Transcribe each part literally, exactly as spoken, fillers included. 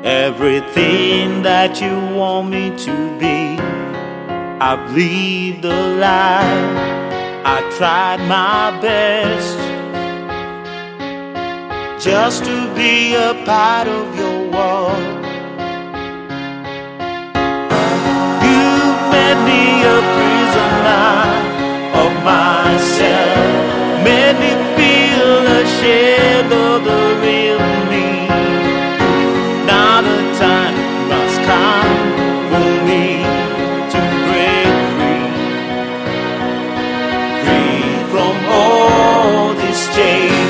everything that you want me to be. I've lived a life, I tried my best just to be a part of your world. You made me a prisoner of myself, made me feel ashamed of the real me. Now the time must come for me to break free, free from all these chains.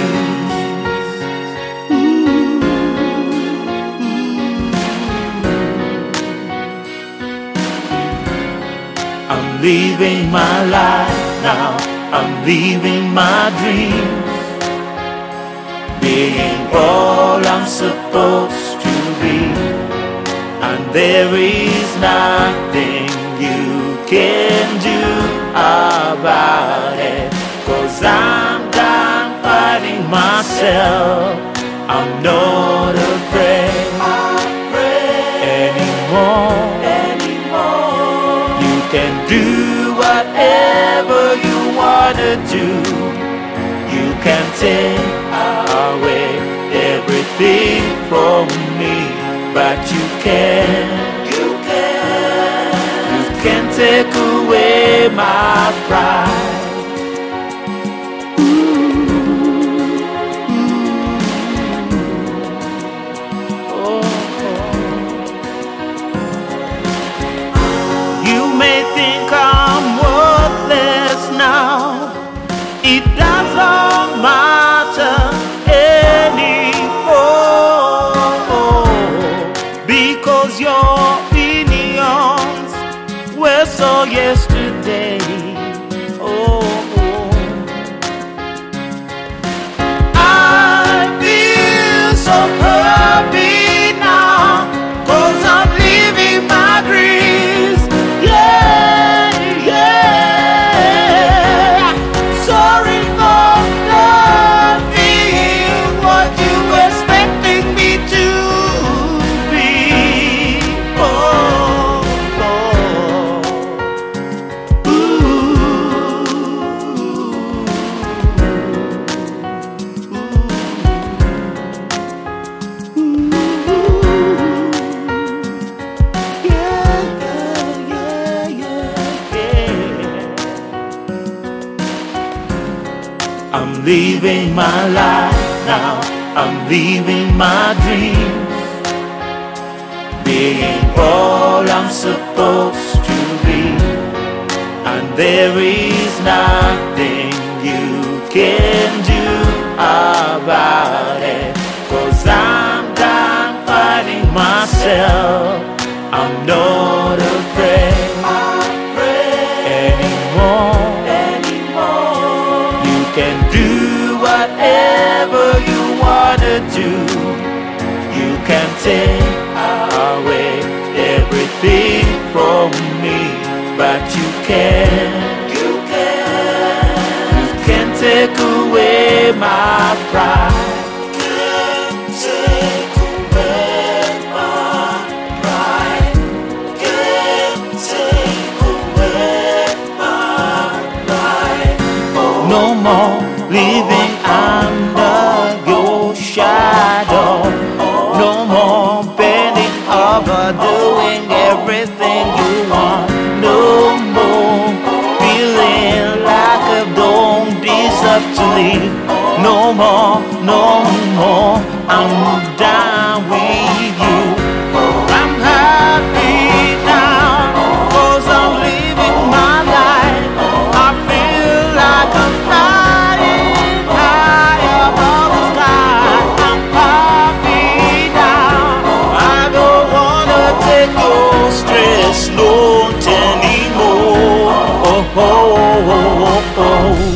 I'm living my life now, I'm living my dreams, being all I'm supposed to be. And there is nothing you can do about it, 'cause I'm done fighting myself. I'm not afraid, anymore. You can do whatever you wanna do. You can take away everything from me, but you can, you can, you can take away my pride. It doesn't matter anymore, because your opinions were so yesterday. Oh, I feel so happy now, 'cause I'm living my dreams. Yeah, yeah. Sorry for not being what you expecting me to be. Oh, oh. Ooh. Ooh. Yeah, yeah, yeah, yeah. I'm living my life now, I'm living my dreams, being all I'm supposed to be. And there is nothing you can do about it, 'cause I'm done fighting myself. I'm not afraid, anymore. You can do whatever you wanna do. You can take away everything from me, but you can, you can, you can take away my pride. Can't take away my pride. Can't take away my pride. No more living under your shadow, no more bending over, doing everything you want, no more feeling like I don't deserve to live, no more, no more. I'm done with you. I'm happy now, 'cause I'm living my life. I feel like I'm flying high above the sky. I'm happy now, I don't wanna take your stress note anymore. Oh, oh, oh, oh, oh.